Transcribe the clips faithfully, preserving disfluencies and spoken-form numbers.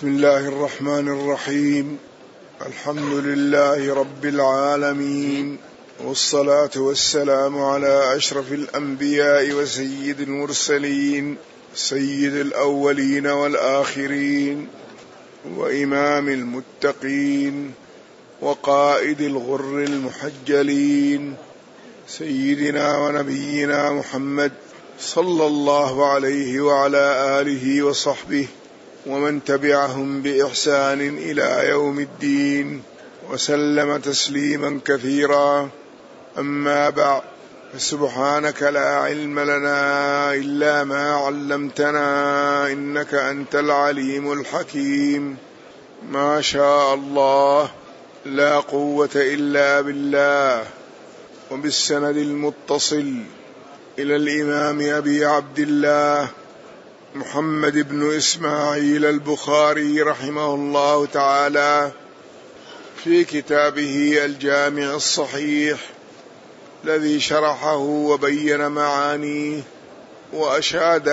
بسم الله الرحمن الرحيم. الحمد لله رب العالمين، والصلاة والسلام على أشرف الأنبياء وسيد المرسلين، سيد الأولين والآخرين، وإمام المتقين، وقائد الغر المحجلين، سيدنا ونبينا محمد صلى الله عليه وعلى آله وصحبه ومن تبعهم بإحسان إلى يوم الدين، وسلم تسليما كثيرا. أما بعد، فسبحانك لا علم لنا إلا ما علمتنا إنك أنت العليم الحكيم. ما شاء الله، لا قوة إلا بالله. وبالسند المتصل إلى الإمام أبي عبد الله محمد بن إسماعيل البخاري رحمه الله تعالى في كتابه الجامع الصحيح الذي شرحه وبين معانيه وأشاد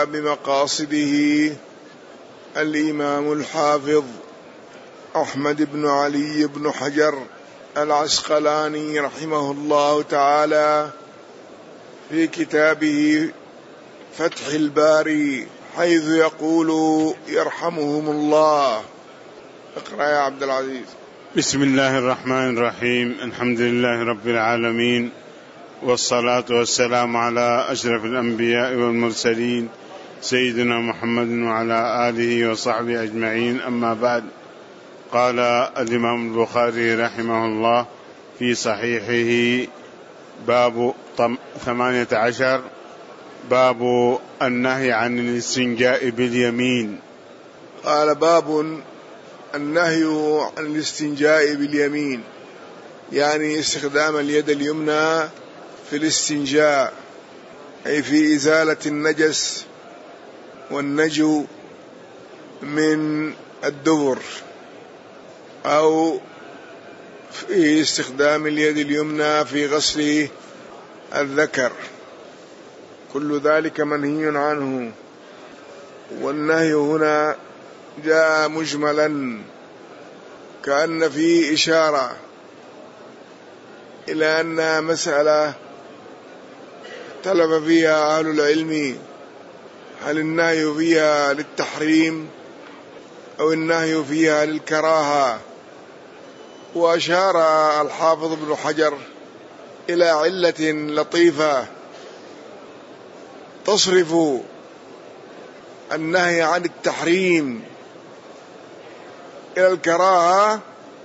بمقاصده الإمام الحافظ أحمد بن علي بن حجر العسقلاني رحمه الله تعالى في كتابه فتح الباري، حيث يقول يرحمهم الله. اقرأ يا عبد العزيز. بسم الله الرحمن الرحيم. الحمد لله رب العالمين، والصلاة والسلام على أشرف الأنبياء والمرسلين سيدنا محمد وعلى آله وصحبه أجمعين. أما بعد، قال الإمام البخاري رحمه الله في صحيحه باب ثمانية عشر، باب النهي عن الاستنجاء باليمين. قال باب النهي عن الاستنجاء باليمين، يعني استخدام اليد اليمنى في الاستنجاء، أي في إزالة النجس والنجو من الدبر، أو في استخدام اليد اليمنى في غسل الذكر، كل ذلك منهي عنه. والنهي هنا جاء مجملا، كأن فيه إشارة إلى أنها مسألة اختلف فيها أهل العلم، هل النهي فيها للتحريم أو النهي فيها للكراهة. وأشار الحافظ ابن حجر إلى علة لطيفة تصرف النهي عن التحريم إلى الكراهة.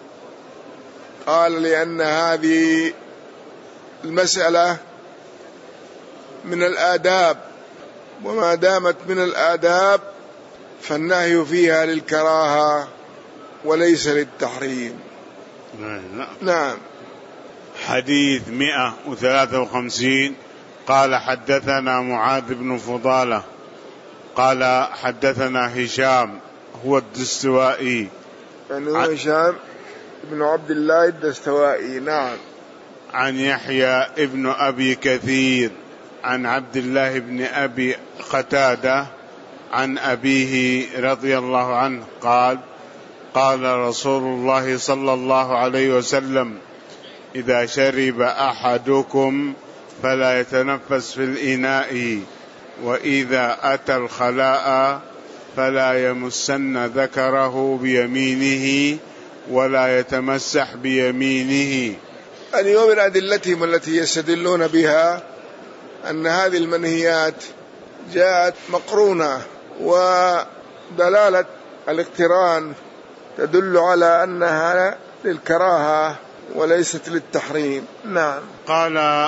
قال لأن هذه المسألة من الآداب، وما دامت من الآداب فالنهي فيها للكراهة وليس للتحريم. نعم. نعم. حديث مئة وثلاثة وخمسين. قال حدثنا معاذ بن فضالة قال حدثنا هشام هو الدستوائي، يعني هو هشام بن عبد الله الدستوائي. نعم. عن يحيى ابن أبي كثير عن عبد الله بن أبي قتادة عن أبيه رضي الله عنه قال قال رسول الله صلى الله عليه وسلم: إذا شرب أحدكم فلا يتنفس في الإناء، وإذا أتى الخلاء فلا يمسن ذكره بيمينه ولا يتمسح بيمينه. يعني ومن أدلتهم التي يستدلون بها أن هذه المنهيات جاءت مقرونة، ودلالة الاقتران تدل على أنها للكراهة وليست للتحريم. نعم. قال: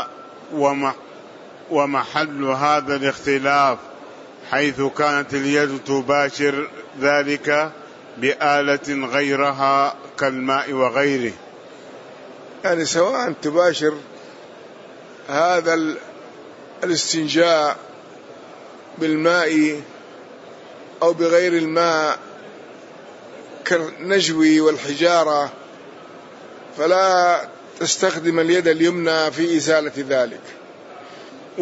ومحل هذا الاختلاف حيث كانت اليد تباشر ذلك بآلة غيرها كالماء وغيره، يعني سواء تباشر هذا الاستنجاء بالماء أو بغير الماء كالنجو والحجارة، فلا تستخدم اليد اليمنى في إزالة ذلك.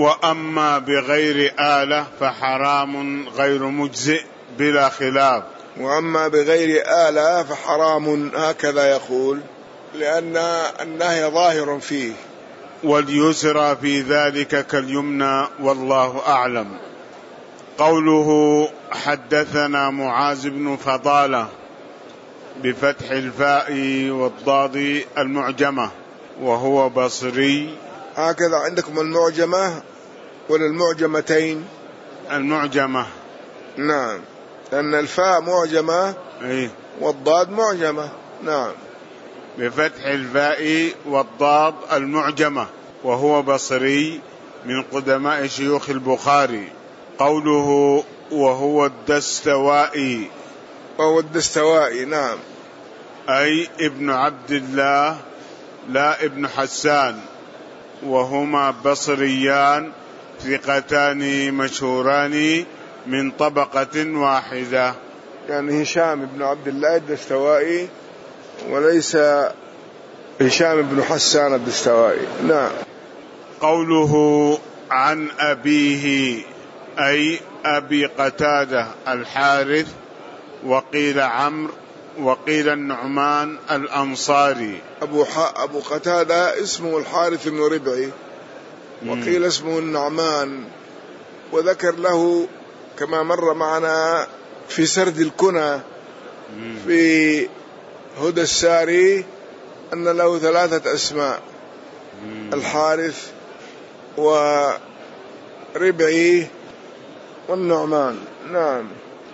وأما بغير آلة فحرام غير مجزئ بلا خلاف. وأما بغير آلة فحرام، هكذا يقول، لأن النهي ظاهر فيه. واليسرى في ذلك كاليمنى والله أعلم. قوله حدثنا معاذ بن فضالة بفتح الفاء والضاد المعجمة وهو بصري. هكذا عندكم المعجمة ولا المعجمتين؟ المعجمة. نعم، لأن الفاء معجمة أيه؟ والضاد معجمة. نعم، بفتح الفاء والضاد المعجمة وهو بصري من قدماء شيوخ البخاري. قوله وهو الدستوائي، وهو الدستوائي. نعم، أي ابن عبد الله لا ابن حسان، وهما بصريان ثقتان مشهوران من طبقة واحدة. يعني هشام بن عبد الله الدستوائي وليس هشام بن حسان الدستوائي. نعم. قوله عن أبيه، أي أبي قتادة الحارث، وقيل عمرو، وقيل النعمان الأنصاري. أبو, أبو قتادة اسمه الحارث بن ربعي، وقيل اسمه النعمان، وذكر له كما مر معنا في سرد الكنى في هدى الساري أن له ثلاثة أسماء: الحارث وربعي والنعمان. نعم.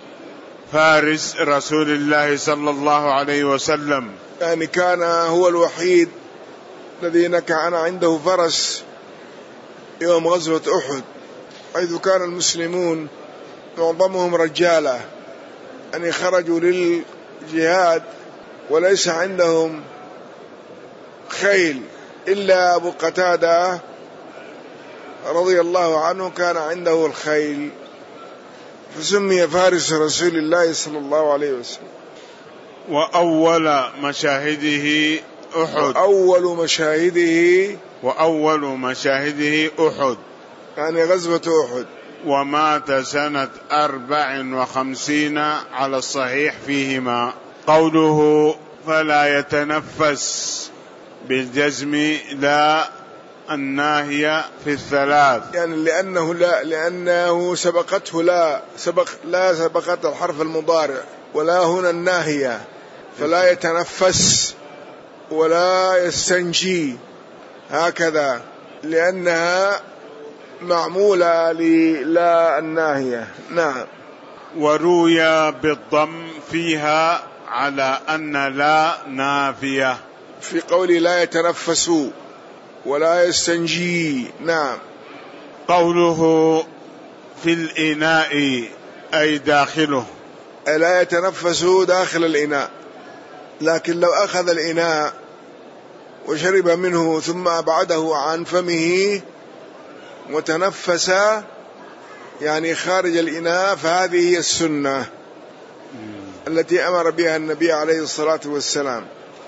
فارس رسول الله صلى الله عليه وسلم، يعني كان هو الوحيد الذي كان عنده فرس يوم غزوة أحد، حيث كان المسلمون معظمهم رجالة، يعني خرجوا للجهاد وليس عندهم خيل، إلا أبو قتادة رضي الله عنه كان عنده الخيل، فسمي فارس رسول الله صلى الله عليه وسلم. وأول مشاهده أحد. وأول مشاهده وأول مشاهده أحد، يعني غزوة أحد. ومات سنة أربع وخمسين على الصحيح فيهما. قوله فلا يتنفس بالجزم لا الناهية في الثلاث، يعني لأنه لا لأنه سبقته لا سبق لا سبقت الحرف المضارع، ولا هنا الناهية، فلا يتنفس ولا يستنجي، هكذا، لأنها معمولة للا الناهية. نعم. وروي بالضم فيها على أن لا نافية في قول لا يتنفسوا ولا يستنجي. نعم. قوله في الإناء أي داخله، لا يتنفسوا داخل الإناء، لكن لو أخذ الإناء وشرب منه ثم أبعده عن فمه وتنفس يعني خارج الإناء فهذه هي السنة التي أمر بها النبي عليه الصلاة والسلام.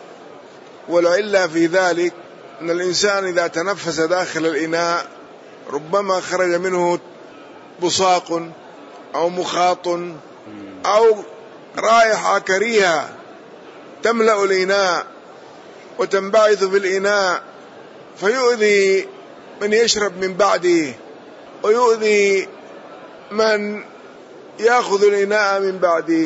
والعلة في ذلك أن الإنسان إذا تنفس داخل الإناء ربما خرج منه بصاق أو مخاط أو رائحة كريهة تملأ الإناء وتنبعث في الإناء فيؤذي من يشرب من بعده ويؤذي من يأخذ الإناء من بعده.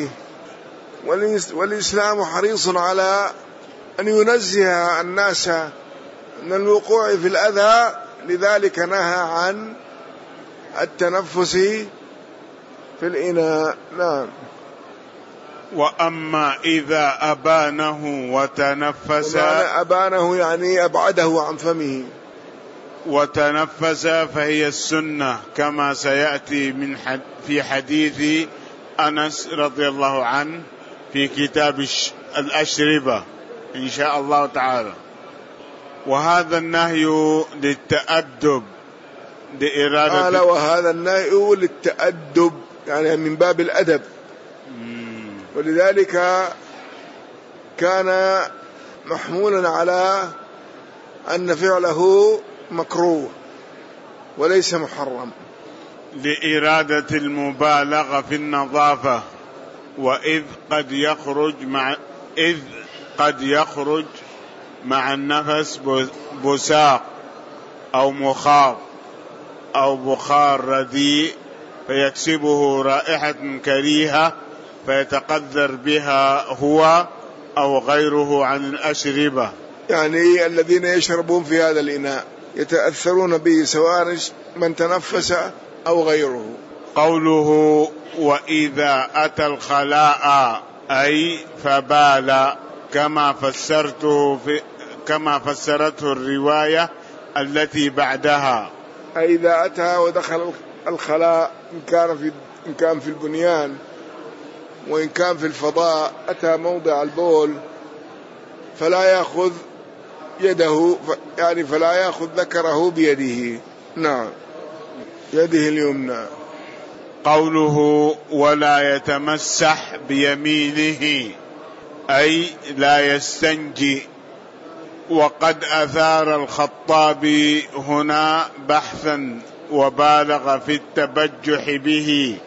والإسلام حريص على أن ينزه الناس من الوقوع في الأذى، لذلك نهى عن التنفس في الإناء. نعم. وأما إذا أبانه وتنفس، أبانه يعني أبعده عن فمه وتنفس فهي السنة، كما سيأتي من حد في حديث أنس رضي الله عنه في كتاب الأشربة إن شاء الله تعالى. وهذا النهي للتأدب لإرادة قال وهذا النهي للتأدب، يعني من باب الأدب، ولذلك كان محمولا على أن فعله مكروه وليس محرم، لإرادة المبالغة في النظافة. وإذ قد يخرج مع إذ قد يخرج مع النفس بساق أو مخاض أو بخار رديء فيكسبه رائحة كريهة فيتقذر بها هو أو غيره عن الأشربة. يعني الذين يشربون في هذا الإناء يتأثرون به سواء من تنفس أو غيره. قوله وإذا أتى الخلاء أي فبال كما فسرته في كما فسرته الرواية التي بعدها. أي إذا أتى ودخل الخلاء إن كان في إن كان في البنيان وإن كان في الفضاء أتى موضع البول فلا يأخذ يده يعني فلا يأخذ ذكره بيده. نعم يده اليمنى. قوله ولا يتمسح بيمينه أي لا يستنجي. وقد أثار الخطابي هنا بحثا وبالغ في التبجح به،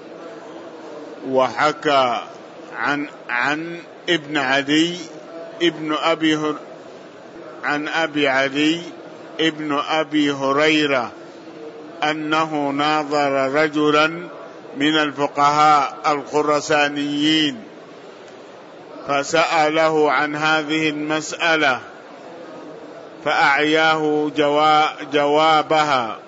وحكى عن عن ابن علي ابن أبي هر عن أبي علي ابن أبي هريرة أنه ناظر رجلا من الفقهاء الخرسانيين فسأله عن هذه المسألة فأعياه جوابها.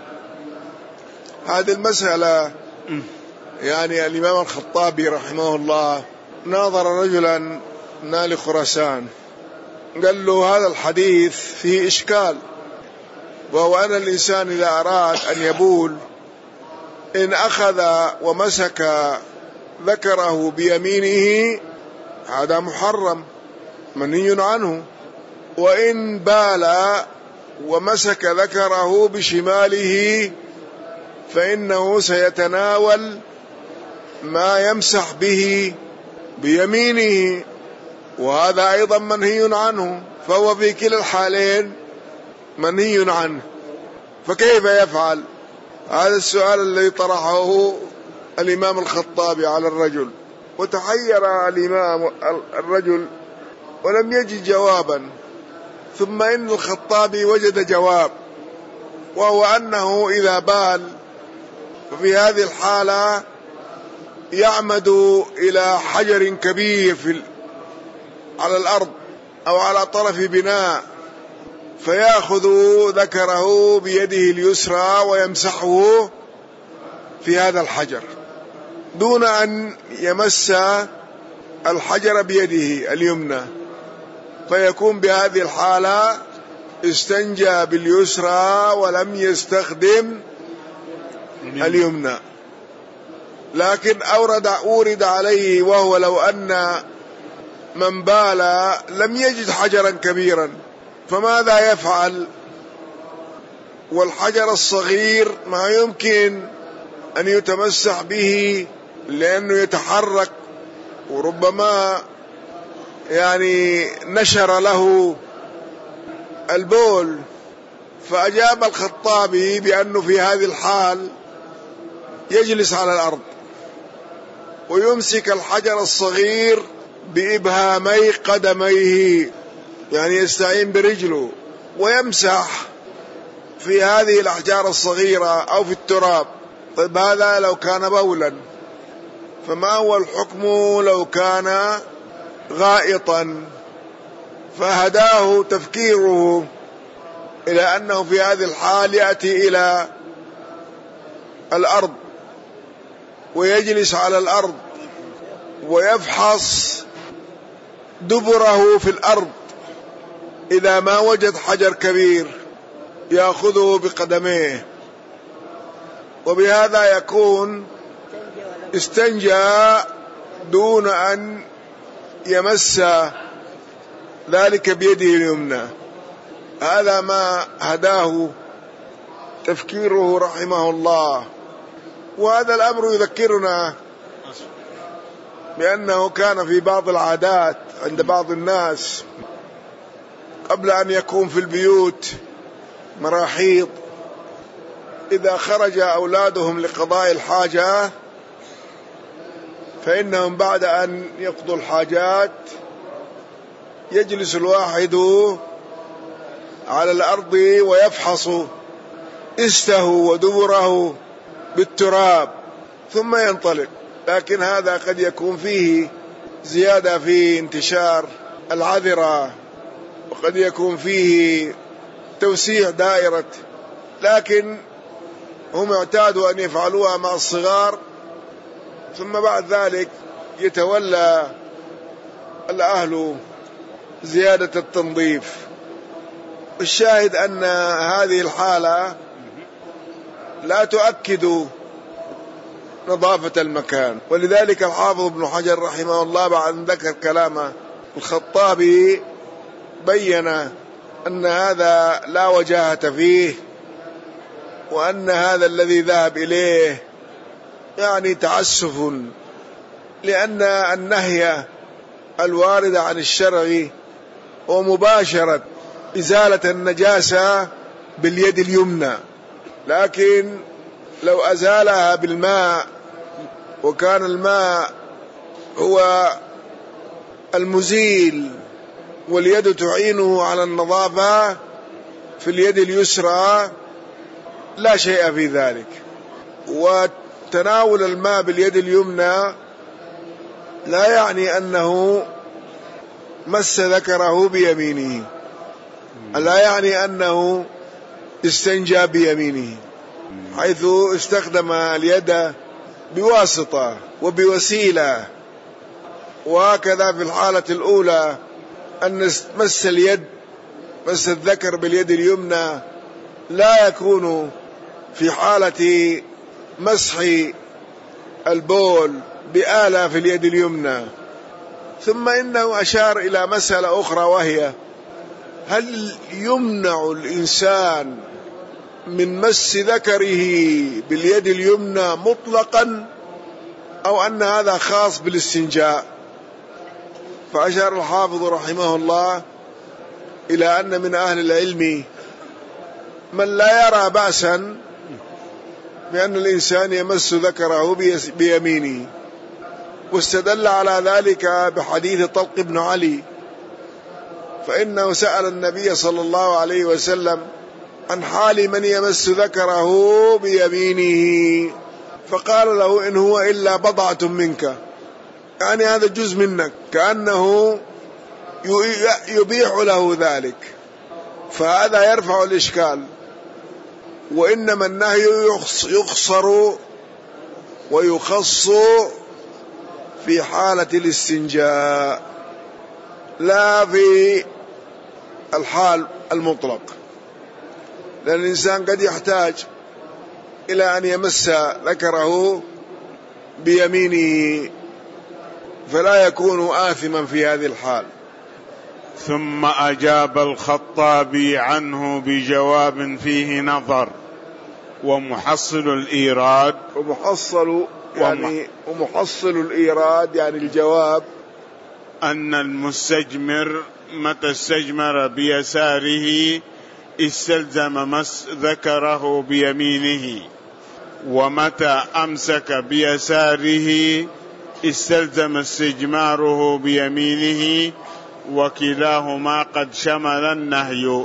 هذه المسألة يعني الإمام الخطابي رحمه الله ناظر رجلا من آل خراسان قال له هذا الحديث فيه إشكال، وهو أن الإنسان إذا أراد أن يبول إن أخذ ومسك ذكره بيمينه هذا محرم منهي عنه، وإن بال ومسك ذكره بشماله فإنه سيتناول ما يمسح به بيمينه، وهذا أيضا منهي عنه، فهو في كلا الحالين منهي عنه، فكيف يفعل؟ هذا السؤال الذي طرحه الإمام الخطابي على الرجل، وتحير الإمام الرجل ولم يجد جوابا، ثم إن الخطابي وجد جواب، وهو أنه إذا بال ففي هذه الحالة يعمد إلى حجر كبير في على الأرض أو على طرف بناء فيأخذ ذكره بيده اليسرى ويمسحه في هذا الحجر دون أن يمس الحجر بيده اليمنى، فيكون بهذه الحالة استنجى باليسرى ولم يستخدم اليمنى. لكن أورد أورد عليه وهو لو أن من بال لم يجد حجرا كبيرا فماذا يفعل؟ والحجر الصغير ما يمكن أن يتمسح به لأنه يتحرك وربما يعني نشر له البول. فأجاب الخطابي بأنه في هذه الحال يجلس على الأرض ويمسك الحجر الصغير بإبهامي قدميه، يعني يستعين برجله ويمسح في هذه الأحجار الصغيرة أو في التراب. طيب هذا لو كان بولا، فما هو الحكم لو كان غائطا؟ فهداه تفكيره إلى أنه في هذه الحال يأتي إلى الأرض ويجلس على الأرض ويفحص دبره في الأرض، إذا ما وجد حجر كبير يأخذه بقدميه، وبهذا يكون استنجى دون أن يمس ذلك بيده اليمنى. هذا ما هداه تفكيره رحمه الله. وهذا الأمر يذكرنا بأنه كان في بعض العادات عند بعض الناس قبل أن يكون في البيوت مراحيض، إذا خرج أولادهم لقضاء الحاجة فإنهم بعد أن يقضوا الحاجات يجلس الواحد على الأرض ويفحص إسته ودبره بالتراب ثم ينطلق. لكن هذا قد يكون فيه زيادة في انتشار العذرة، وقد يكون فيه توسيع دائرة، لكن هم اعتادوا أن يفعلوها مع الصغار، ثم بعد ذلك يتولى الأهل زيادة التنظيف. الشاهد أن هذه الحالة لا تؤكد نظافة المكان، ولذلك الحافظ ابن حجر رحمه الله بعد أن ذكر كلام الخطابي بين أن هذا لا وجاهة فيه، وأن هذا الذي ذهب إليه يعني تعسف، لأن النهي الوارد عن الشرع ومباشرة إزالة النجاسة باليد اليمنى، لكن لو أزالها بالماء وكان الماء هو المزيل واليد تعينه على النظافة في اليد اليسرى لا شيء في ذلك. وتناول الماء باليد اليمنى لا يعني أنه مس ذكره بيمينه، لا يعني أنه استنجى بيمينه، حيث استخدم اليد بواسطة وبوسيلة. وهكذا في الحالة الأولى أن مس اليد مس الذكر باليد اليمنى لا يكون في حالة مسح البول بآلة في اليد اليمنى. ثم إنه أشار إلى مسألة أخرى، وهي هل يمنع الإنسان من مس ذكره باليد اليمنى مطلقا، أو أن هذا خاص بالاستنجاء؟ فأشار الحافظ رحمه الله إلى أن من أهل العلم من لا يرى بأسا بأن الإنسان يمس ذكره بيمينه، واستدل على ذلك بحديث طلق بن علي، فإنه سأل النبي صلى الله عليه وسلم عن حال من يمس ذكره بيمينه، فقال له إن هو إلا بضعة منك، يعني هذا جزء منك، كأنه يبيح له ذلك. فهذا يرفع الإشكال، وإنما النهي يقصر ويخص في حالة الاستنجاء لا في الحال المطلق، لأن الإنسان قد يحتاج إلى أن يمس ذكره بيمينه فلا يكون آثما في هذه الحال. ثم أجاب الخطابي عنه بجواب فيه نظر. ومحصل الإيراد ومحصل يعني ومحصل الإيراد يعني الجواب أن المستجمر متى استجمر بيساره استلزم مس ذكره بيمينه، ومتى أمسك بيساره استلزم استجماره بيمينه، وكلاهما قد شمل النهي.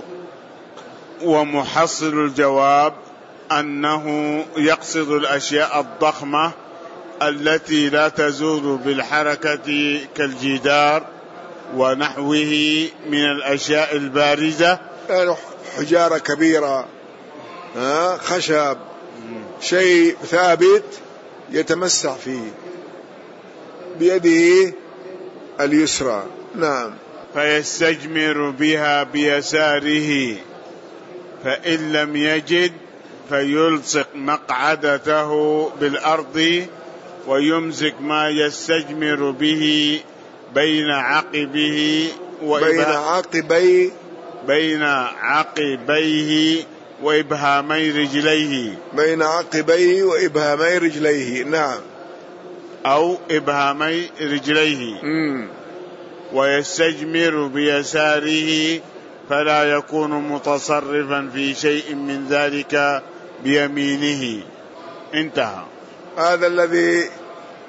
ومحصل الجواب أنه يقصد الأشياء الضخمة التي لا تزول بالحركة كالجدار ونحوه من الأشياء البارزة، يعني حجارة كبيرة، خشب، شيء ثابت يتمسح فيه بيده اليسرى. نعم. فيستجمر بها بيساره، فإن لم يجد فيلصق مقعدته بالأرض ويمسك ما يستجمر به بين عقبه بين عقبي بين عقبيه وإبهامي رجليه بين عقبيه وإبهامي رجليه. نعم. أو إبهامي رجليه. مم. ويستجمر بيساره فلا يكون متصرفا في شيء من ذلك بيمينه. انتهى. هذا الذي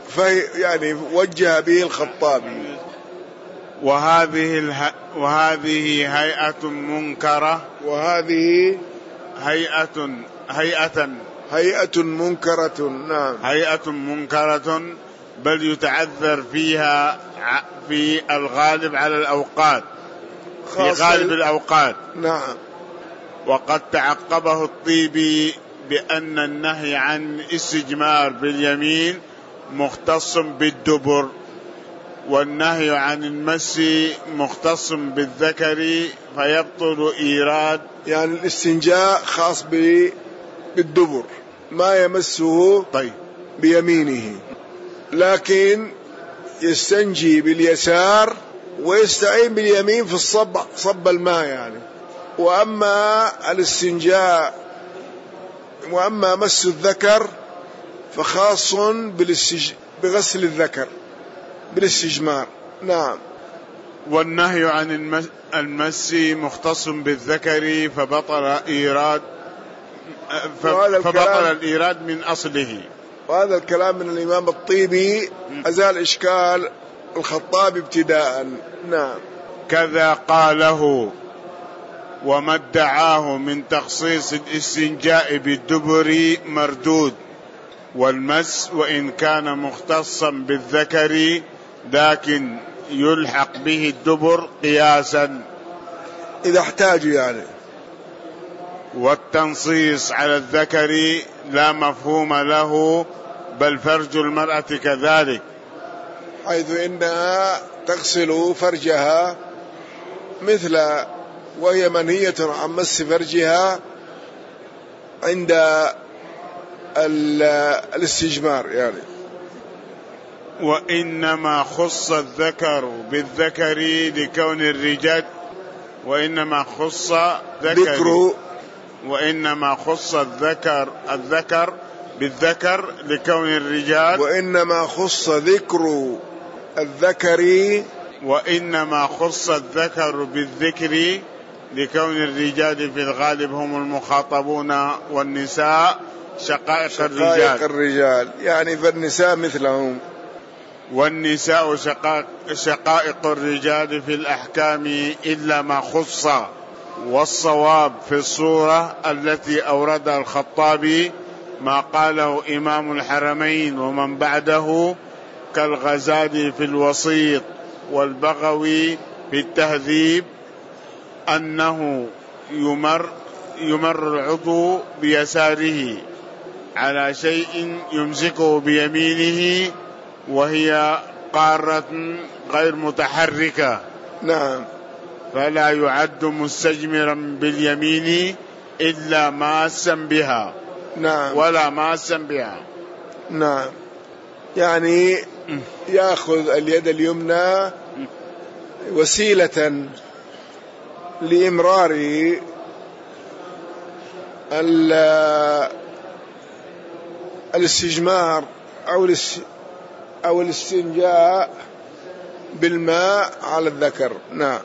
فهي يعني وجه به الخطابي. وهذه اله... وهذه هيئة منكرة وهذه هيئة هيئة هيئة منكرة. نعم، هيئة منكرة، بل يتعذر فيها في الغالب على الأوقات، في غالب الأوقات. نعم. وقد تعقبه الطيبي بأن النهي عن الاستجمار باليمين مختص بالدبر، والنهي عن المس مختص بالذكر، فيبطل إيراد. يعني الاستنجاء خاص بالدبر، ما يمسه طيب بيمينه، لكن يستنجي باليسار ويستعين باليمين في الصب صب الماء يعني. وأما الاستنجاء وأما مس الذكر فخاص بالاستج... بغسل الذكر بالاستجمار. نعم. والنهي عن المس, المس مختص بالذكر، فبطل إيراد ف... فبطل الإيراد من أصله. وهذا الكلام من الإمام الطيبي أزال إشكال الخطابي ابتداء. نعم. كذا قاله، وما ادعاه من تخصيص الاستنجاء بالدبر مردود، والمس وإن كان مختصا بالذكر لكن يلحق به الدبر قياسا إذا احتاجوا يعني. والتنصيص على الذكر لا مفهوم له، بل فرج المرأة كذلك، حيث إنها تغسل فرجها مثل وهي منهية عن مس فرجها عند الاستجمار يعني. وإنما خص الذكر بالذكر لكون الرجال وإنما خص ذكر وإنما خص الذكر الذكر بالذكر لكون الرجال وإنما خص ذكر الذكر وإنما خص الذكر بالذكر لكون الرجال في الغالب هم المخاطبون، والنساء شقائق, شقائق الرجال. الرجال يعني فالنساء مثلهم. والنساء شقائق, شقائق الرجال في الأحكام إلا ما خص. والصواب في الصورة التي أوردها الخطابي ما قاله إمام الحرمين ومن بعده كالغزالي في الوسيط والبغوي في التهذيب، أنه يمر, يمر العضو بيساره على شيء يمسكه بيمينه وهي قارة غير متحركة. نعم. فلا يعد مستجمرا باليمين إلا ماسا بها. نعم. ولا ماسا بها. نعم. يعني يأخذ اليد اليمنى وسيلة لإمرار الاستجمار أو الاستنجاء بالماء على الذكر. نعم.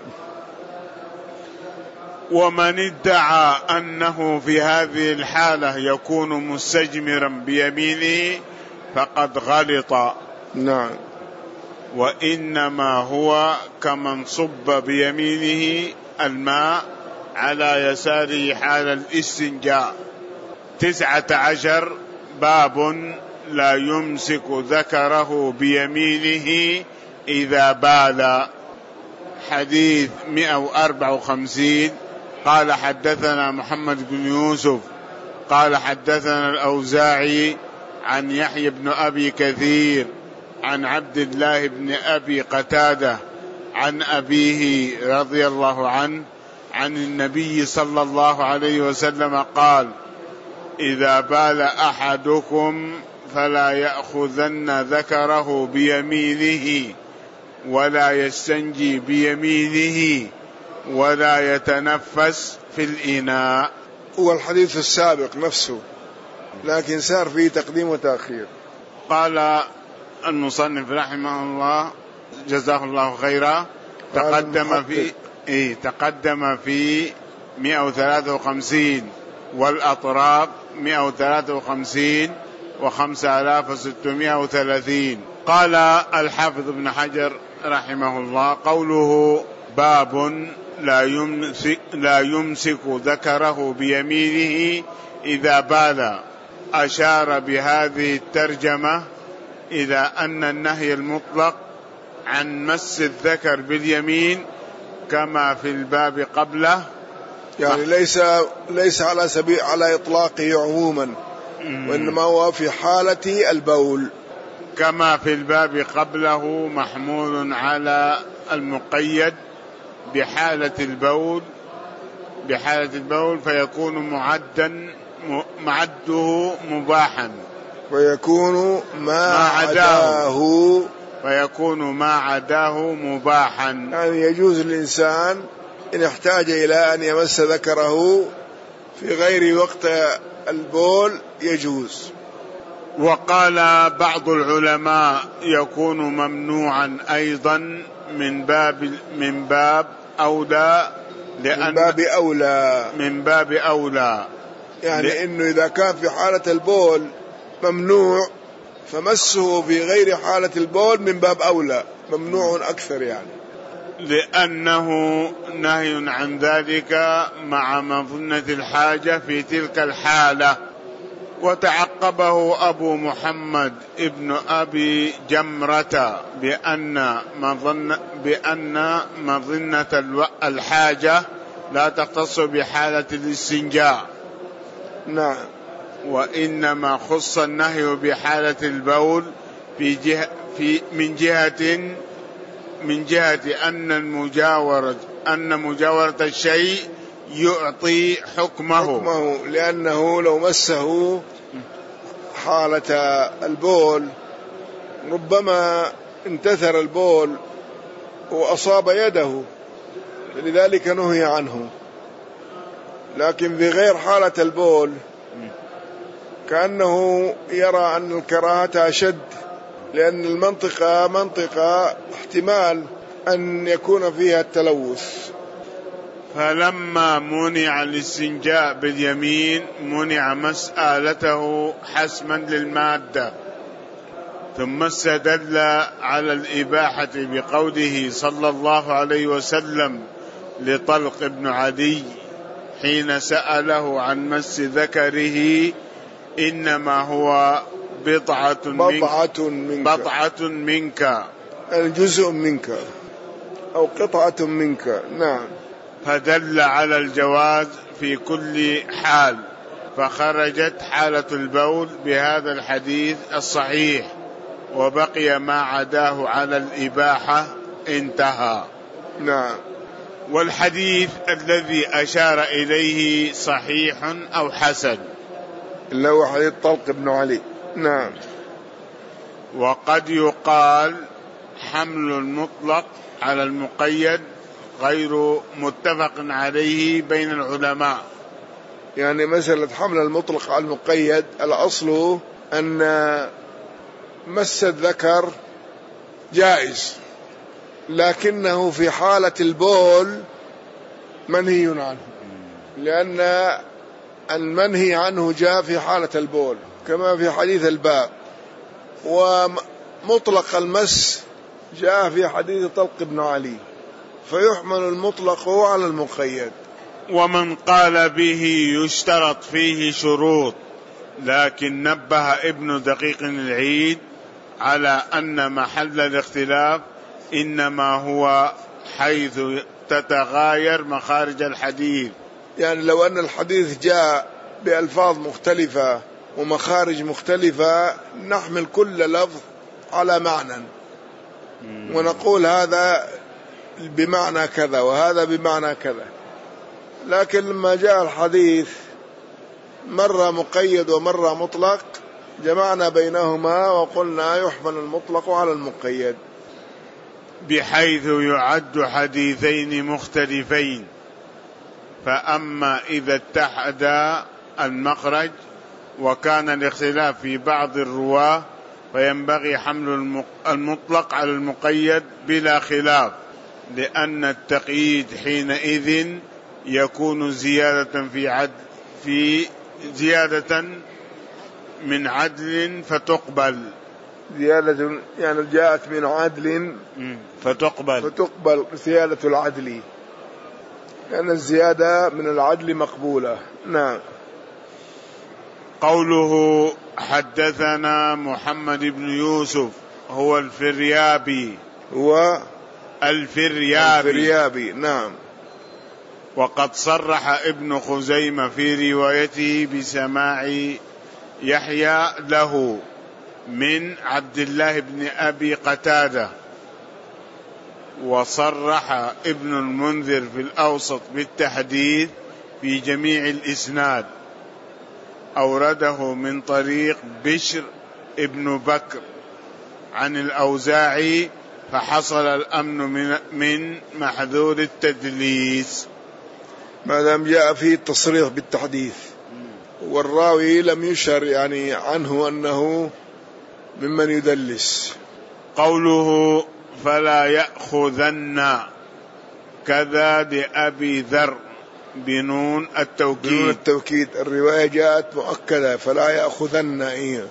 ومن ادعى أنه في هذه الحالة يكون مستجمرا بيمينه فقد غلط. نعم. وإنما هو كمن صب بيمينه الماء على يساره حال الاستنجاء. تسعة عشر باب لا يمسك ذكره بيمينه إذا بال. حديث مئة وأربعة وخمسين قال حدثنا محمد بن يوسف قال حدثنا الأوزاعي عن يحيى بن أبي كثير عن عبد الله بن أبي قتادة عن أبيه رضي الله عنه عن النبي صلى الله عليه وسلم قال: إذا بال أحدكم فلا يأخذن ذكره بيمينه ولا يستنجي بيمينه ولا يتنفس في الإناء. والحديث السابق نفسه لكن صار فيه تقديم وتأخير. قال المصنف رحمه الله جزاه الله خيرا تقدم في إيه تقدم في مئة وثلاثة وخمسين والأطراق مئة وثلاثة وخمسين وخمسة آلاف وستمائة وثلاثين قال الحافظ ابن حجر رحمه الله: قوله باب لا يمسك, لا يمسك ذكره بيمينه إذا بال، أشار بهذه الترجمة إلى أن النهي المطلق عن مس الذكر باليمين كما في الباب قبله، يعني ليس ليس على سبيل على إطلاقه عموما، وإنما هو في حالة البول. كما في الباب قبله محمول على المقيد بحالة البول بحالة البول فيكون معدا معده مباحا، ويكون ما عداه فيكون ما عداه مباحا، يعني يجوز الإنسان إن احتاج إلى أن يمس ذكره في غير وقت البول يجوز. وقال بعض العلماء يكون ممنوعا أيضا من باب من باب أولى، لأن من باب أولى من باب أولى يعني ل... إنه إذا كان في حالة البول ممنوع، فمسه في غير حالة البول من باب أولى، ممنوع أكثر، يعني لأنه نهي عن ذلك مع مظنة الحاجة في تلك الحالة. وتعقبه أبو محمد ابن أبي جمرة بأن مظنة, بأن مظنة الحاجة لا تختص بحالة الاستنجاء، نعم، وإنما خص النهي بحالة البول في جهة في من جهة من جهة أن المجاورة أن مجاورة الشيء يعطي حكمه, حكمه لأنه لو مسه حالة البول ربما انتثر البول وأصاب يده، لذلك نهي عنه. لكن في غير حالة البول كأنه يرى أن الكراهة أشد، لأن المنطقة منطقة احتمال أن يكون فيها التلوث. فلما منع الاستنجاء باليمين منع مسألته حسما للمادة. ثم استدل على الإباحة بقوله صلى الله عليه وسلم لطلق بن عدي حين سأله عن مس ذكره: إنما هو بضعة بضعة منك, بضعة منك الجزء منك أو قطعة منك. نعم. فدل على الجواز في كل حال، فخرجت حالة البول بهذا الحديث الصحيح، وبقي ما عداه على الإباحة انتهى. نعم. والحديث الذي أشار إليه صحيح أو حسن، اللي هو حديث طلق بن علي. نعم. وقد يقال حمل المطلق على المقيد غير متفق عليه بين العلماء. يعني مسألة حمل المطلق على المقيد الأصل أن مس الذكر جائز، لكنه في حالة البول منهي عنه، لأن المنهي عنه جاء في حالة البول كما في حديث الباب، ومطلق المس جاء في حديث طلق بن علي، فيحمل المطلق على المقيد. ومن قال به يشترط فيه شروط، لكن نبه ابن دقيق العيد على أن محل الاختلاف إنما هو حيث تتغاير مخارج الحديث. يعني لو أن الحديث جاء بألفاظ مختلفة ومخارج مختلفة نحمل كل لفظ على معنى ونقول هذا بمعنى كذا وهذا بمعنى كذا، لكن لما جاء الحديث مرة مقيد ومرة مطلق جمعنا بينهما وقلنا يحمل المطلق على المقيد، بحيث يعد حديثين مختلفين. فأما إذا اتحدا المخرج وكان الاختلاف في بعض الرواة فينبغي حمل المطلق على المقيد بلا خلاف، لأن التقييد حينئذ يكون زيادة في عدل في زيادة من عدل فتقبل. زيادة يعني جاءت من عدل فتقبل فتقبل زيادة العدل، لأن يعني الزيادة من العدل مقبولة. نعم. قوله حدثنا محمد بن يوسف هو الفريابي هو الفريابي, الفريابي نعم. وقد صرح ابن خزيمة في روايته بسماع يحيى له من عبد الله بن أبي قتادة، وصرح ابن المنذر في الأوسط بالتحديث في جميع الإسناد، أورده من طريق بشر ابن بكر عن الأوزاعي، فحصل الأمن من, من محذور التدليس ما دام جاء فيه التصريح بالتحديث، والراوي لم يشر يعني عنه أنه ممن يدلس. قوله فلا يأخذن كذا لأبي ذر بنون التوكيد بنون التوكيد، الرواية جاءت مؤكدة فلا يأخذن إيه،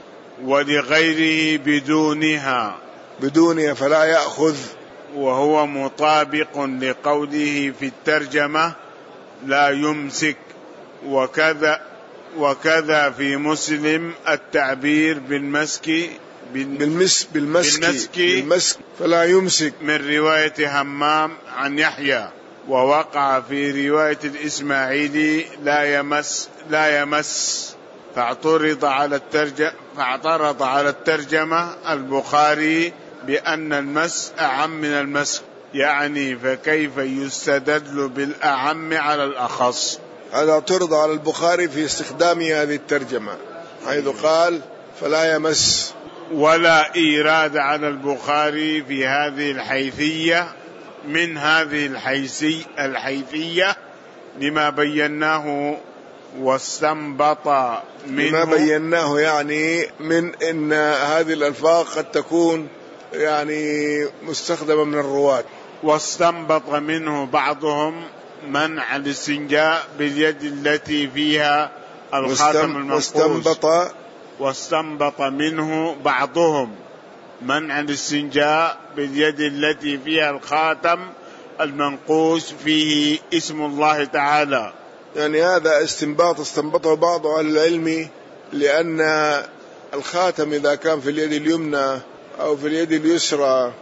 ولغيره بدونها بدونها فلا يأخذ، وهو مطابق لقوله في الترجمة لا يمسك، وكذا وكذا في مسلم التعبير بالمسك بالمس بالمسك, بالمسك, بالمسك فلا يمسك من رواية همام عن يحيى، ووقع في رواية الإسماعيلي لا يمس لا يمس فاعترض على الترجمة فاعترض على الترجمة البخاري بأن المس أعم من المسك، يعني فكيف يستدل بالأعم على الأخص؟ هذا اعترض على البخاري في استخدام هذه الترجمة حيث قال فلا يمس، ولا إيراد على البخاري في هذه الحيثية من هذه الحيثي الحيثية لما بيناه واستنبط منه لما بيناه يعني من إن هذه الألفاظ قد تكون يعني مستخدمة من الرواة، واستنبط منه بعضهم منع الاستنجاء باليد التي فيها الخاتم المنقوش، واستنبط واستنبط منه بعضهم منع الاستنجاء باليد التي فيها الخاتم المنقوش فيه اسم الله تعالى. يعني هذا استنباط استنبطه بعض أهل العلم، لأن الخاتم إذا كان في اليد اليمنى أو في اليد اليسرى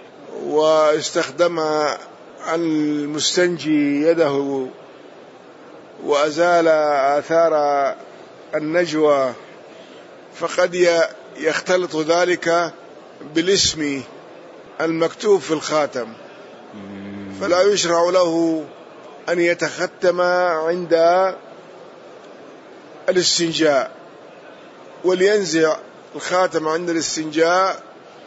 واستخدم المستنجي يده وأزال آثار النجوى فقد يختلط ذلك بالاسم المكتوب في الخاتم، فلا يشرع له أن يتختم عند الاستنجاء، ولينزع الخاتم عند الاستنجاء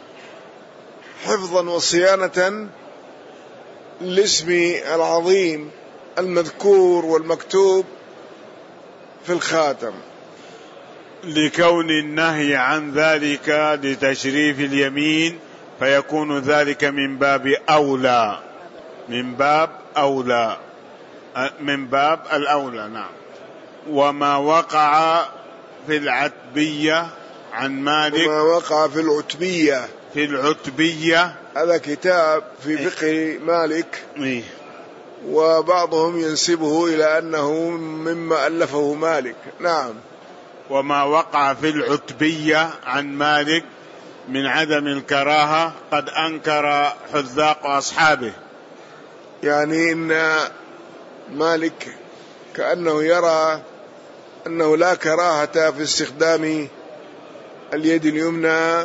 حفظا وصيانة للاسم العظيم المذكور والمكتوب في الخاتم، لكون النهي عن ذلك لتشريف اليمين، فيكون ذلك من باب أولى من باب أولى من باب الأولى. نعم. وما وقع في العتبية عن مالك وما وقع في العتبية في العتبية هذا كتاب في فقه مالك، إيه؟ وبعضهم ينسبه إلى أنه مما ألفه مالك. نعم. وما وقع في العتبية عن مالك من عدم الكراهة قد أنكر حذاق أصحابه، يعني إن مالك كأنه يرى أنه لا كراهة في استخدام اليد اليمنى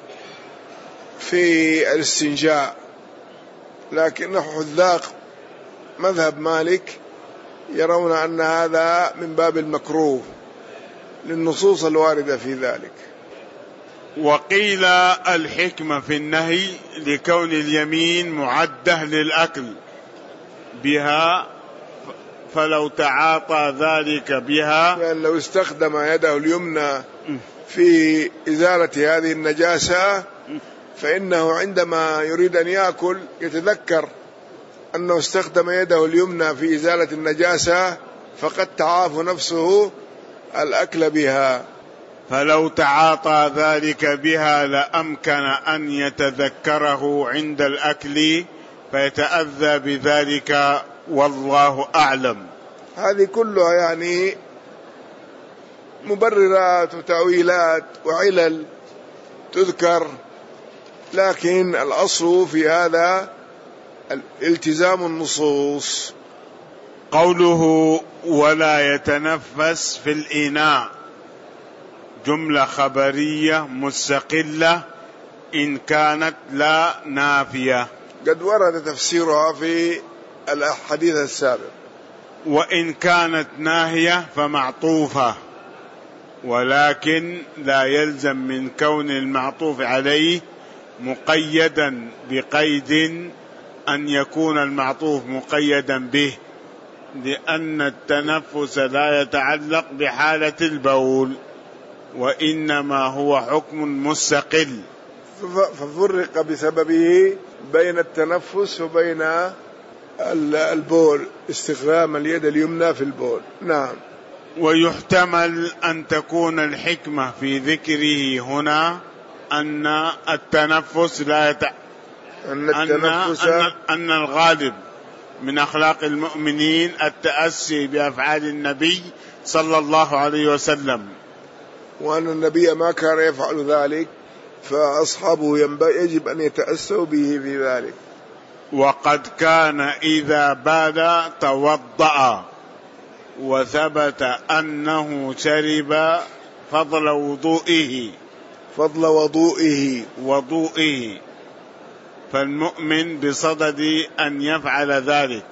في الاستنجاء، لكن حذاق مذهب مالك يرون أن هذا من باب المكروه للنصوص الواردة في ذلك. وقيل الحكمة في النهي لكون اليمين معدة للأكل بها، فلو تعاطى ذلك بها يعني لو استخدم يده اليمنى في إزالة هذه النجاسة فإنه عندما يريد أن يأكل يتذكر أنه استخدم يده اليمنى في إزالة النجاسة، فقد تعاف نفسه الأكل بها. فلو تعاطى ذلك بها لأمكن أن يتذكره عند الأكل فيتأذى بذلك، والله أعلم. هذه كلها يعني مبررات وتأويلات وعلل تذكر، لكن الأصل في هذا التزام النصوص. قوله ولا يتنفس في الإناء جملة خبرية مستقلة إن كانت لا نافية، قد ورد تفسيرها في الحديث السابق. وإن كانت ناهية فمعطوفة، ولكن لا يلزم من كون المعطوف عليه مقيدا بقيد أن يكون المعطوف مقيدا به، لأن التنفس لا يتعلق بحالة البول، وإنما هو حكم مستقل، ففرق بسببه بين التنفس وبين البول، استخدام اليد اليمنى في البول. نعم. ويحتمل أن تكون الحكمة في ذكره هنا أن التنفس لا يت... أن, التنفس أن... أن الغالب من أخلاق المؤمنين التأسي بأفعال النبي صلى الله عليه وسلم، وأن النبي ما كان يفعل ذلك، فأصحابه يجب أن يتأسوا به في ذلك. وقد كان إذا بال توضأ، وثبت أنه شرب فضل وضوئه فضل وضوئه وضوئه فالمؤمن بصدد أن يفعل ذلك،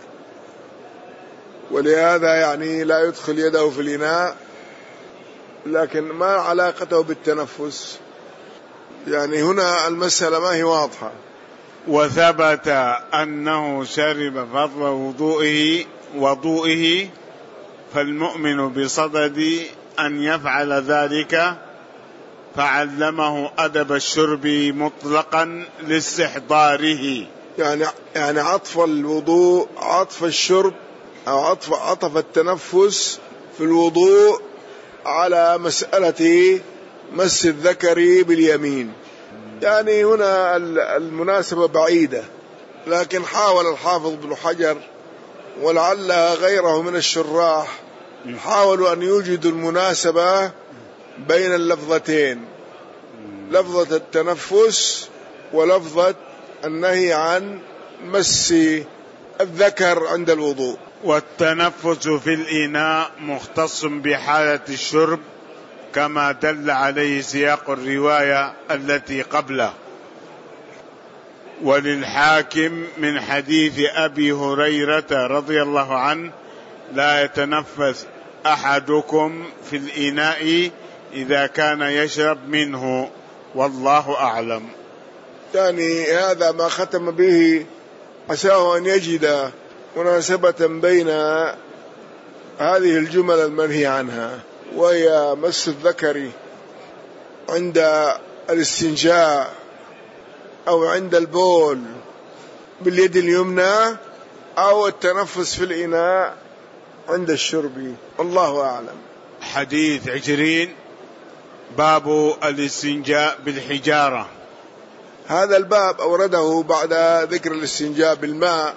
ولهذا يعني لا يدخل يده في الإناء، لكن ما علاقته بالتنفس؟ يعني هنا المسألة ما هي واضحة. وثبت أنه شرب فضل وضوئه وضوئه فالمؤمن بصدد أن يفعل ذلك، فعلمه أدب الشرب مطلقا لاستحضاره. يعني يعني عطف الوضوء، عطف الشرب أو عطف عطف التنفس في الوضوء على مسألة مس الذكر باليمين. يعني هنا المناسبة بعيدة، لكن حاول الحافظ ابن حجر ولعل غيره من الشراح حاولوا أن يوجدوا المناسبة بين اللفظتين، لفظة التنفس ولفظة النهي عن مس الذكر عند الوضوء. والتنفس في الإناء مختص بحالة الشرب كما دل عليه سياق الرواية التي قبله. وللحاكم من حديث أبي هريرة رضي الله عنه لا يتنفس أحدكم في الإناء إذا كان يشرب منه، والله أعلم. يعني هذا ما ختم به عساه أن يجد مناسبة بين هذه الجمل المنهي عنها، وهي مس الذكر عند الاستنجاء أو عند البول باليد اليمنى، أو التنفس في الإناء عند الشرب، الله أعلم. حديث عشرين باب الاستنجاء بالحجارة. هذا الباب أورده بعد ذكر الاستنجاء بالماء،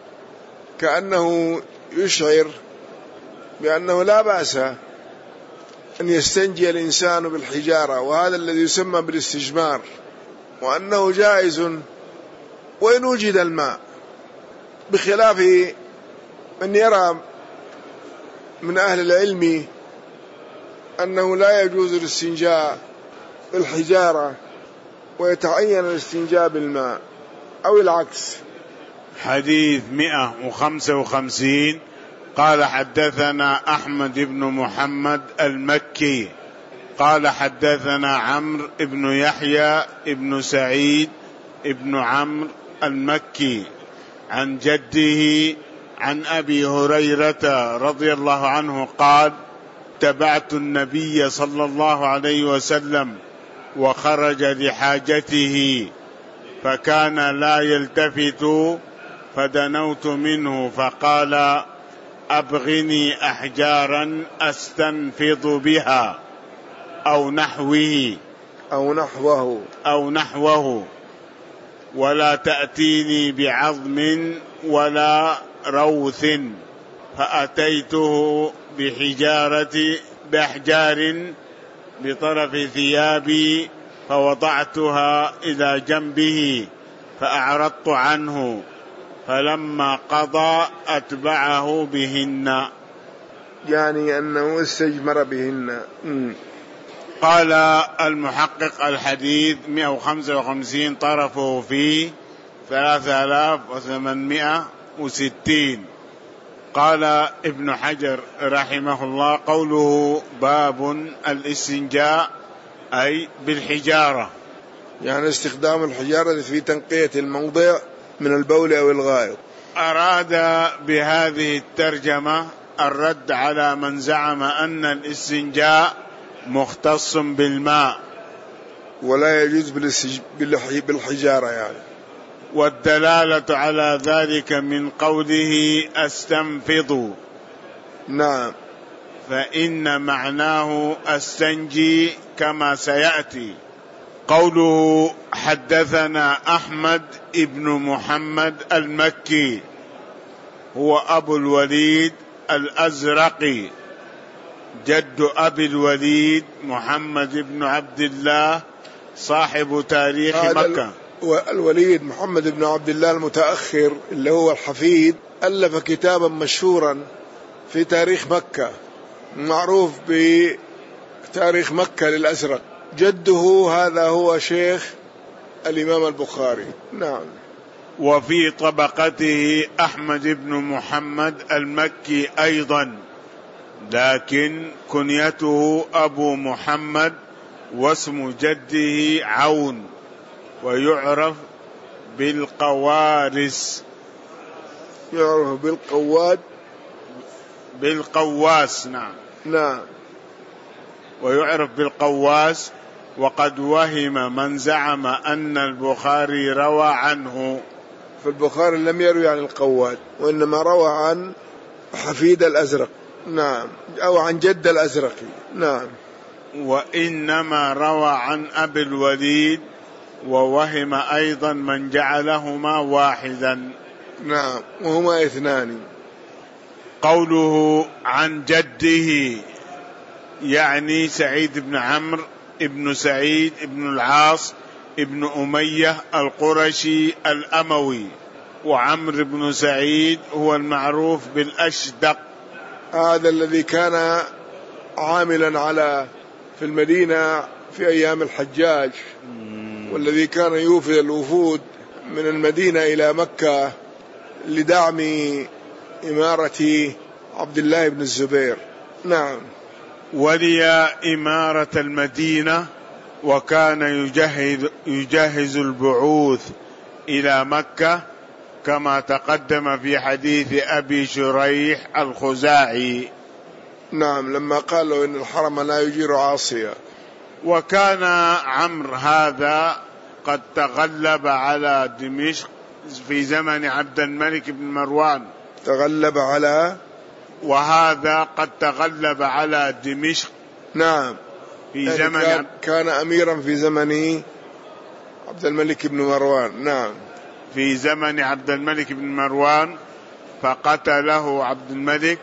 كأنه يشعر بأنه لا بأس أن يستنجي الإنسان بالحجارة، وهذا الذي يسمى بالاستجمار، وأنه جائز وإن وجد الماء، بخلاف من يرى من أهل العلم أنه لا يجوز الاستنجاء بالحجارة ويتعين الاستنجاء بالماء، أو العكس. حديث مئة وخمسة وخمسين قال حدثنا أحمد بن محمد المكي قال حدثنا عمرو بن يحيى بن سعيد بن عمرو المكي عن جده عن أبي هريرة رضي الله عنه قال تبعت النبي صلى الله عليه وسلم وخرج لحاجته فكان لا يلتفت، فدنوت منه فقال أبغني أحجارا أستنفض بها، أو نحوه أو نحوه أو نحوه ولا تأتيني بعظم ولا روث، فأتيته بحجارة بأحجار بطرف ثيابي فوضعتها إلى جنبه فأعرضت عنه، فلما قضى أتبعه بهن، يعني أنه استجمر بهن. م. قال المحقق الحديث مئة وخمسة وخمسين طرفه فيه ثلاثة آلاف وثمانمائة وستين. قال ابن حجر رحمه الله قوله باب الاستنجاء أي بالحجارة، يعني استخدام الحجارة في تنقية الموضع من البول أو الغائط. أراد بهذه الترجمة الرد على من زعم أن الاستنجاء مختص بالماء ولا يجوز بالحجارة يعني، والدلالة على ذلك من قوله أستنفض. نعم، فإن معناه أستنجي كما سيأتي. قوله حدثنا أحمد ابن محمد المكي هو أبو الوليد الأزرقي جد أبي الوليد محمد بن عبد الله صاحب تاريخ مكة. الوليد محمد بن عبد الله المتأخر اللي هو الحفيد ألف كتابا مشهورا في تاريخ مكة معروف بتاريخ مكة للأزرق. جده هذا هو شيخ الإمام البخاري. نعم. وفي طبقته أحمد بن محمد المكي أيضا، لكن كنيته أبو محمد واسم جده عون، ويعرف بالقوارس، يعرف بالقواد بالقواس. نعم نعم ويعرف بالقواس. وقد وهم من زعم أن البخاري روى عنه، فالبخاري لم يروي عن القواد وإنما روى عن حفيد الأزرق. نعم، أو عن جد الأزرقي. نعم. وإنما روى عن أبي الوليد، ووهم أيضا من جعلهما واحدا. نعم، وهما اثنان. قوله عن جده يعني سعيد بن عمرو ابن سعيد ابن العاص ابن أمية القرشي الأموي، وعمرو بن سعيد هو المعروف بالأشدق، هذا الذي كان عاملا على في المدينة في أيام الحجاج، والذي كان يوفد الوفود من المدينة إلى مكة لدعم إمارة عبد الله بن الزبير. نعم. ولي إمارة المدينة، وكان يجهز, يجهز البعوث إلى مكة كما تقدم في حديث أبي شريح الخزاعي. نعم، لما قال له إن الحرم لا يجير عاصيا. وكان عمرو هذا قد تغلب على دمشق في زمن عبد الملك بن مروان. تغلب على وهذا قد تغلب على دمشق. نعم، في يعني زمن كان, كان أميرا في زمن عبد الملك بن مروان. نعم، في زمن عبد الملك بن مروان، فقتله عبد الملك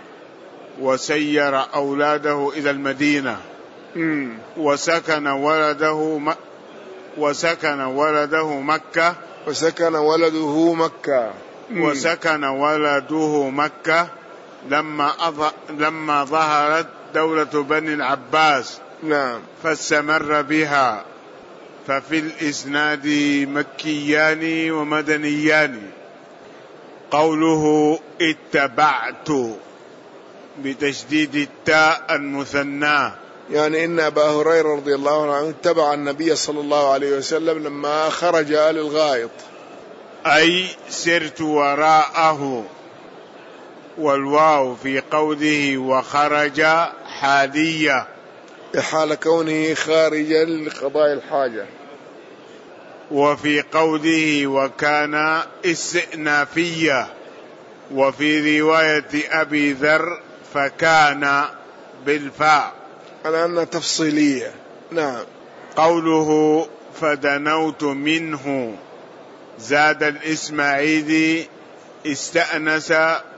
وسير أولاده إلى المدينة. م. وسكن ولده م... وسكن ولده مكة وسكن ولده مكة م. وسكن ولده مكة لما أظ... لما ظهرت دولة بني العباس. نعم. فاستمر بها. ففي الإسناد مكيان ومدنيان. قوله اتبعت بتشديد التاء المثنى، يعني إن أبا هريرة رضي الله عنه اتبع النبي صلى الله عليه وسلم لما خرج للغائط، أي سرت وراءه. والواو في قوله وخرج حالية، حال كونه خارجا لقضاء الحاجة. وفي قوله وكان استئنافية. وفي رواية أبي ذر فكان بالفاء، على أنها تفصيلية. نعم. قوله فدنوت منه، زاد الإسماعيلي استأنس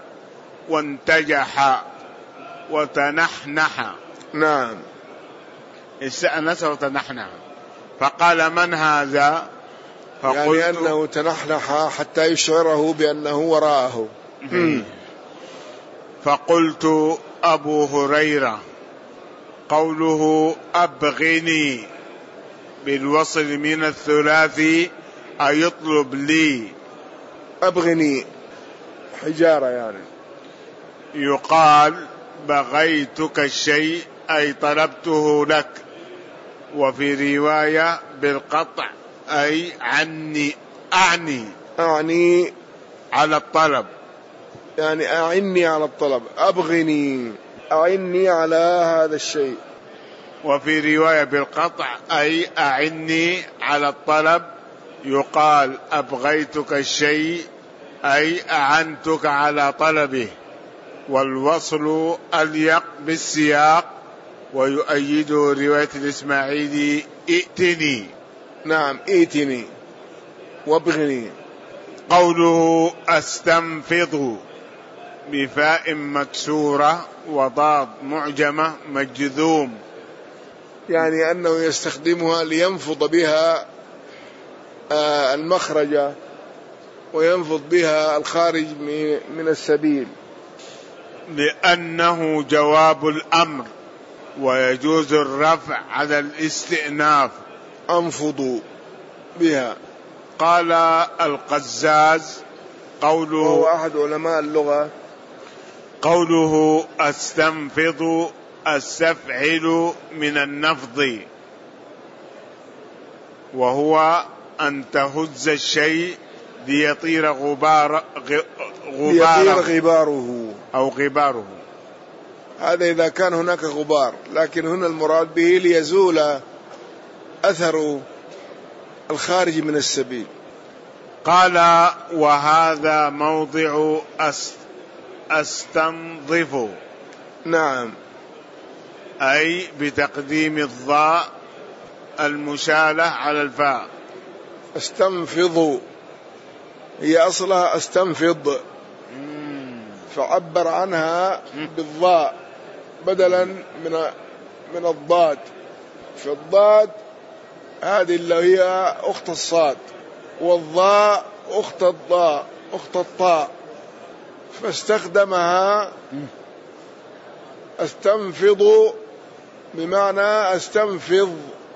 وانتجح وتنحنح. نعم. استأنس وتنحنح، فقال من هذا؟ يعني أنه تنحنح حتى يشعره بأنه وراءه. فقلت أبو هريرة. قوله أبغني بالوصل من الثلاثي أيطلب لي. أبغني حجارة يعني. يقال بغيتك الشيء أي طلبته لك، وفي رواية بالقطع أي عني أعني أعني على الطلب، يعني أعني على الطلب. أبغني أعني على هذا الشيء. وفي رواية بالقطع أي أعني على الطلب. يقال أبغيتك الشيء أي أعنتك على طلبه، والوصل أليق بالسياق، ويؤيد رواية الإسماعيلي ائتني. نعم ائتني وابغني. قوله أستنفض بفاء مكسورة وضاد معجمة مجذوم، يعني أنه يستخدمها لينفض بها المخرج وينفض بها الخارج من السبيل، لأنه جواب الأمر ويجوز الرفع على الاستئناف. أنفضوا بها. قال القزاز قوله، وهو أحد علماء اللغة، قوله أستنفض استفعل من النفض، وهو أن تهز الشيء ليطير غبار ليطير غباره أو غباره. هذا إذا كان هناك غبار، لكن هنا المراد به ليزول أثر الخارج من السبيل. قال وهذا موضع أست أستنظف. نعم. أي بتقديم الضاء المشالة على الفاء. استنفض هي أصلها استنفض، فعبر عنها بالضاء بدلا من من الضاد. في الضاد هذه اللي هي أخت الصاد، والضاء أخت الضاء أخت الطاء، فاستخدمها استنفض بمعنى استنفض.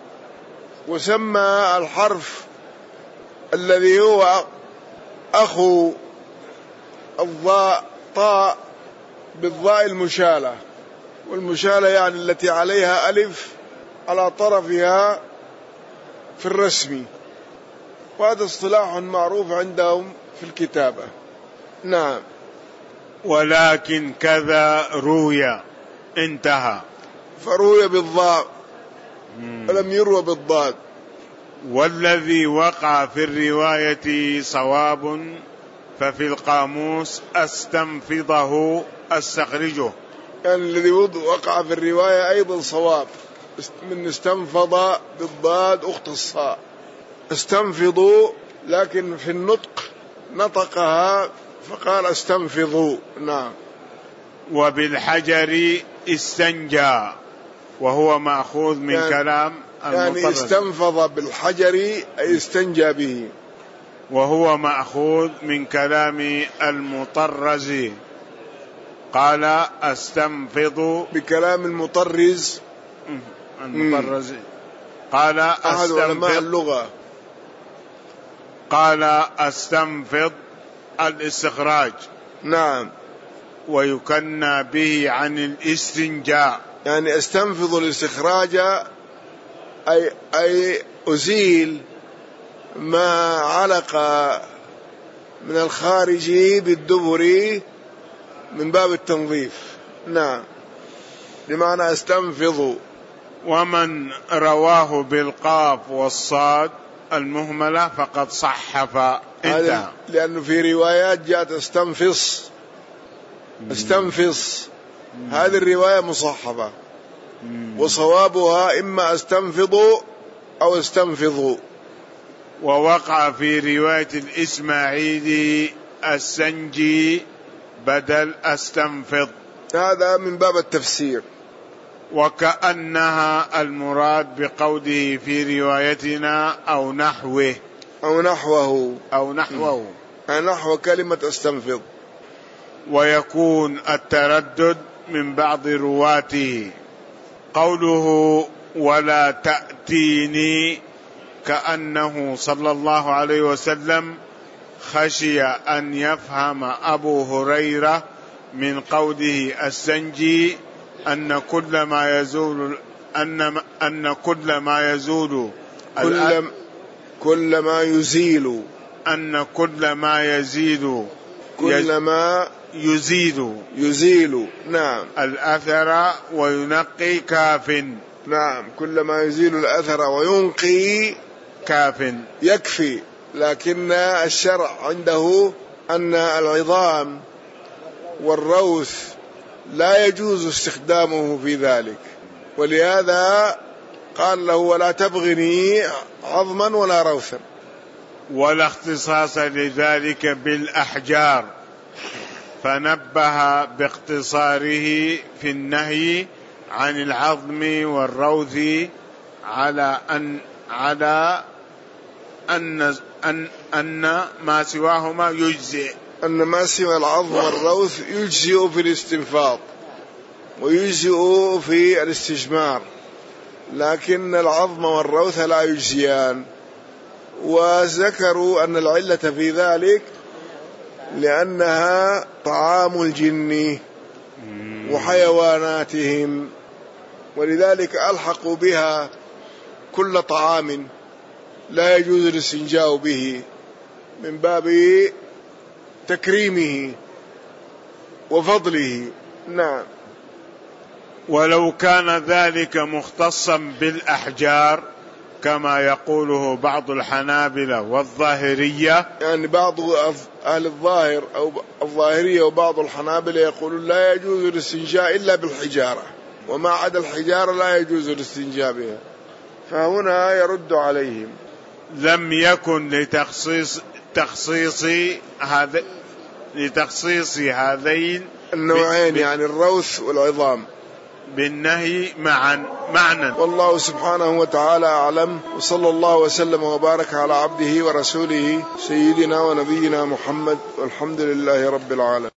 وسمى الحرف الذي هو أخو الضاء طاء بالضاء المشالة، والمشالة يعني التي عليها ألف على طرفها في الرسم، وهذا اصطلاح معروف عندهم في الكتابة. نعم. ولكن كذا روي، انتهى. فروي بالضاء ولم يروى بالضاد. والذي وقع في الرواية صواب، ففي القاموس استنفضه استخرجه. يعني الذي وقع في الرواية أيضا صواب، من استنفض بالضاد أخت الصاء. استنفضوا، لكن في النطق نطقها فقال استنفضوا. نعم. وبالحجر استنجى، وهو مأخوذ من يعني كلام المطرز. يعني استنفض بالحجر أي استنجى به، وهو مأخوذ من كلام المطرز. قال استنفض بكلام المطرز المطرز. قال أحد علماء اللغة. قال استنفض الاستخراج. نعم. ويكنى به عن الاستنجاء، يعني استنفض الاستخراج أي, أي أزيل ما علق من الخارج بالدبر من باب التنظيف. نعم، بمعنى استنفض. ومن رواه بالقاف والصاد المهملة فقد صحف. انتهى. لأنه في روايات جاءت استنفص استنفص، هذه الرواية مصحفة. وصوابها إما أستنفض أو استنفض. ووقع في رواية الإسماعيلي السنجي بدل استنفض، هذا من باب التفسير. وكأنها المراد بقوله في روايتنا أو نحوه أو نحوه أو نحوه نحو كلمة استنفض. ويكون التردد من بعض رواته. قوله ولا تأتيني كأنه صلى الله عليه وسلم خشي أن يفهم أبو هريرة من قوله السنجي أن كل ما يزول أن أن كل ما يزول كل كل ما يزيل أن كل ما يزيد كل ما يزيد يزيل نعم الأثر وينقي كاف. نعم كل ما يزيل الأثر وينقي كاف يكفي. لكن الشرع عنده أن العظام والروث لا يجوز استخدامه في ذلك، ولهذا قال له ولا تبغني عظما ولا روثا. ولا اختصاص لذلك بالأحجار، فنبه باقتصاره في النهي عن العظم والروث على أن على أن أن أن ما سواهما يجزئ، أن ما سوى العظم والروث يجزئ في الاستنفاض ويجزئ في الاستجمار، لكن العظم والروث لا يجزيان. وذكروا أن العلة في ذلك لأنها طعام الجن وحيواناتهم، ولذلك ألحقوا بها كل طعام لا يجوز الاستنجاء به من باب تكريمه وفضله. نعم. ولو كان ذلك مختصا بالأحجار كما يقوله بعض الحنابلة والظاهرية، يعني بعض أهل الظاهر أو الظاهرية وبعض الحنابلة يقولون لا يجوز الاستنجاء إلا بالحجارة، وما عدا الحجارة لا يجوز الاستنجاء بها، فهنا يرد عليهم. لم يكن لتخصيص تخصيص هذا لتخصيص هذين النوعين يعني الروث والعظام بالنهي معا معنى. والله سبحانه وتعالى أعلم، وصلى الله وسلم وبارك على عبده ورسوله سيدنا ونبينا محمد، والحمد لله رب العالمين.